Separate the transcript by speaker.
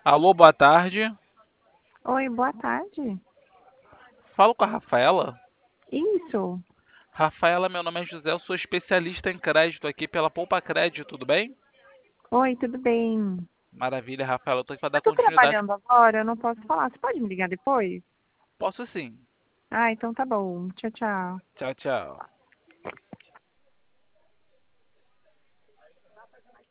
Speaker 1: Alô, boa tarde.
Speaker 2: Oi, boa tarde.
Speaker 1: Falo com a Rafaela.
Speaker 2: Isso.
Speaker 1: Rafaela, meu nome é José, eu sou especialista em crédito aqui pela Poupa Crédito, tudo bem?
Speaker 2: Oi, tudo bem?
Speaker 1: Maravilha, Rafaela, eu tô aqui para dar
Speaker 2: Eu tô
Speaker 1: continuidade.
Speaker 2: trabalhando agora, eu não posso falar. Você pode me ligar depois?
Speaker 1: Posso sim.
Speaker 2: Ah, então tá bom. Tchau, tchau.
Speaker 1: Tchau, tchau.